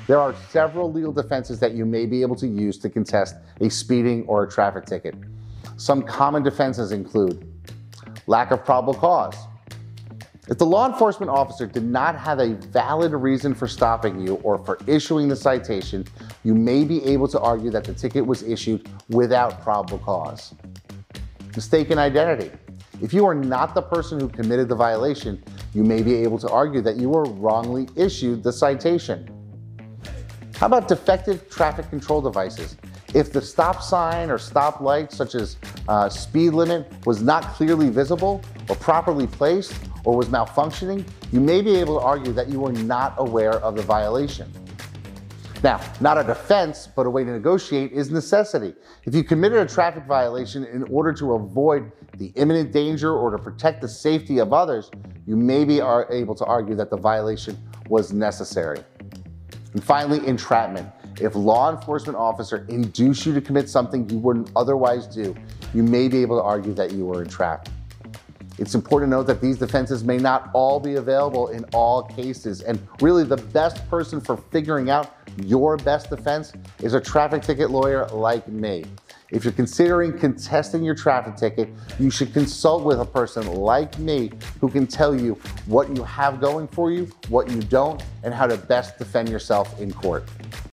There are several legal defenses that you may be able to use to contest a speeding or a traffic ticket. Some common defenses include lack of probable cause. If the law enforcement officer did not have a valid reason for stopping you or for issuing the citation, you may be able to argue that the ticket was issued without probable cause. Mistaken identity. If you are not the person who committed the violation, you may be able to argue that you were wrongly issued the citation. How about defective traffic control devices? If the stop sign or stop light, such as speed limit, was not clearly visible or properly placed or was malfunctioning, you may be able to argue that you were not aware of the violation. Now, not a defense, but a way to negotiate is necessity. If you committed a traffic violation in order to avoid the imminent danger or to protect the safety of others, you may be able to argue that the violation was necessary. And finally, entrapment. If law enforcement officer induced you to commit something you wouldn't otherwise do, you may be able to argue that you were entrapped. It's important to note that these defenses may not all be available in all cases, and really the best person for figuring out your best defense is a traffic ticket lawyer like me. If you're considering contesting your traffic ticket, you should consult with a person like me who can tell you what you have going for you, what you don't, and how to best defend yourself in court.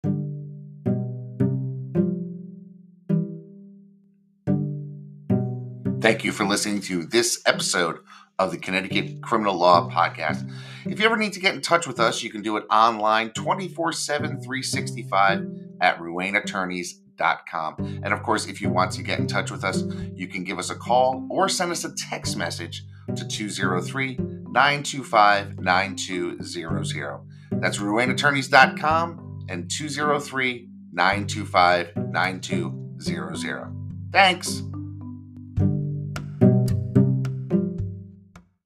Thank you for listening to this episode of the Connecticut Criminal Law Podcast. If you ever need to get in touch with us, you can do it online 24/7, 365 at RuaneAttorneys.com. And of course, if you want to get in touch with us, you can give us a call or send us a text message to 203-925-9200. That's RuaneAttorneys.com and 203-925-9200. Thanks.